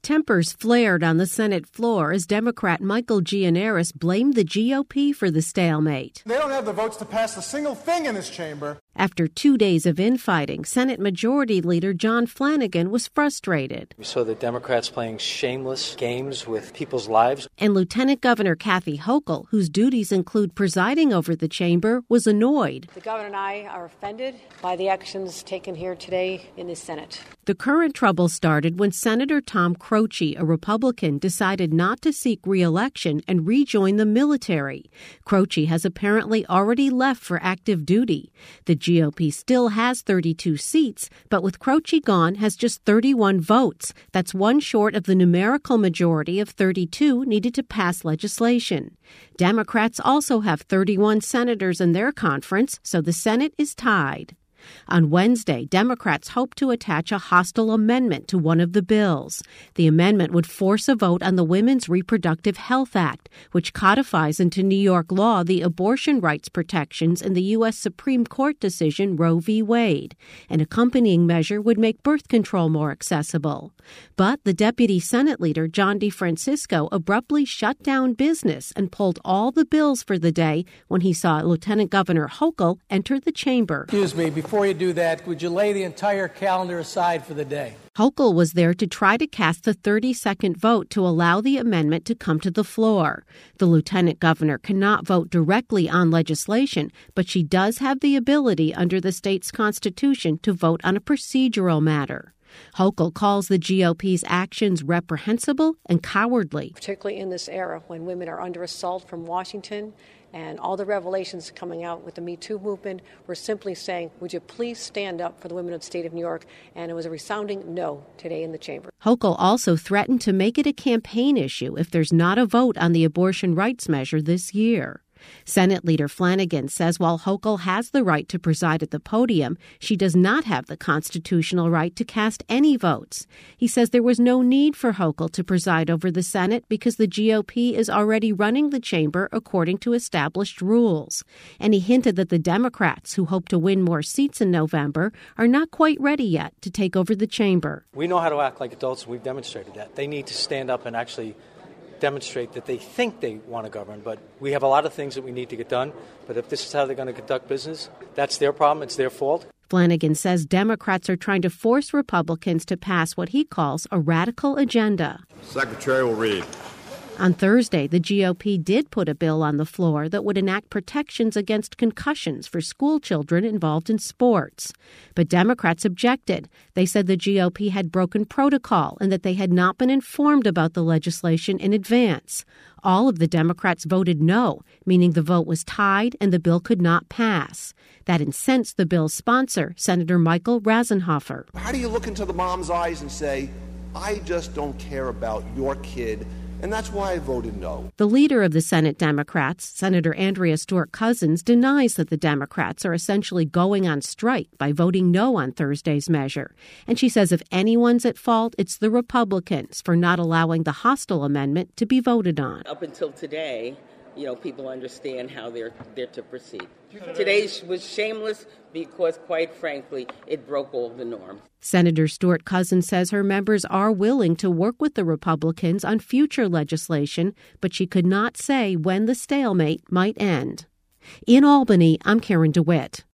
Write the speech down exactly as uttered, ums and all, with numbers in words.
Tempers flared on the Senate floor as Democrat Michael Gianaris blamed the G O P for the stalemate. They don't have the votes to pass a single thing in this chamber. After two days of infighting, Senate Majority Leader John Flanagan was frustrated. We saw the Democrats playing shameless games with people's lives. And Lieutenant Governor Kathy Hochul, whose duties include presiding over the chamber, was annoyed. The governor and I are offended by the actions taken here today in the Senate. The current trouble started when Senator Tom Croce, a Republican, decided not to seek re-election and rejoin the military. Croce has apparently already left for active duty. The G O P still has thirty-two seats, but with Croce gone, has just thirty-one votes. That's one short of the numerical majority of thirty-two needed to pass legislation. Democrats also have thirty-one senators in their conference, so the Senate is tied. On Wednesday, Democrats hope to attach a hostile amendment to one of the bills. The amendment would force a vote on the Women's Reproductive Health Act, which codifies into New York law the abortion rights protections in the U S Supreme Court decision Roe v. Wade. An accompanying measure would make birth control more accessible. But the deputy Senate leader, John DeFrancisco, abruptly shut down business and pulled all the bills for the day when he saw Lieutenant Governor Hochul enter the chamber. Excuse me, before you do that, would you lay the entire calendar aside for the day? Hochul was there to try to cast the thirty-second vote to allow the amendment to come to the floor. The lieutenant governor cannot vote directly on legislation, but she does have the ability under the state's constitution to vote on a procedural matter. Hochul calls the G O P's actions reprehensible and cowardly. Particularly in this era when women are under assault from Washington and all the revelations coming out with the Me Too movement, we're simply saying, would you please stand up for the women of the state of New York? And it was a resounding no today in the chamber. Hochul also threatened to make it a campaign issue if there's not a vote on the abortion rights measure this year. Senate Leader Flanagan says while Hochul has the right to preside at the podium, she does not have the constitutional right to cast any votes. He says there was no need for Hochul to preside over the Senate because the G O P is already running the chamber according to established rules. And he hinted that the Democrats, who hope to win more seats in November, are not quite ready yet to take over the chamber. We know how to act like adults, and we've demonstrated that. They need to stand up and actually demonstrate that they think they want to govern, but we have a lot of things that we need to get done. But if this is how they're going to conduct business, that's their problem. It's their fault. Flanagan says Democrats are trying to force Republicans to pass what he calls a radical agenda. Secretary will read. On Thursday, the G O P did put a bill on the floor that would enact protections against concussions for school children involved in sports. But Democrats objected. They said the G O P had broken protocol and that they had not been informed about the legislation in advance. All of the Democrats voted no, meaning the vote was tied and the bill could not pass. That incensed the bill's sponsor, Senator Michael Rasenhofer. How do you look into the mom's eyes and say, I just don't care about your kid, and that's why I voted no? The leader of the Senate Democrats, Senator Andrea Stewart-Cousins, denies that the Democrats are essentially going on strike by voting no on Thursday's measure. And she says if anyone's at fault, it's the Republicans for not allowing the hostile amendment to be voted on. Up until today, you know, people understand how they're, they're to proceed. Today was shameless because, quite frankly, it broke all the norms. Senator Stewart-Cousins says her members are willing to work with the Republicans on future legislation, but she could not say when the stalemate might end. In Albany, I'm Karen DeWitt.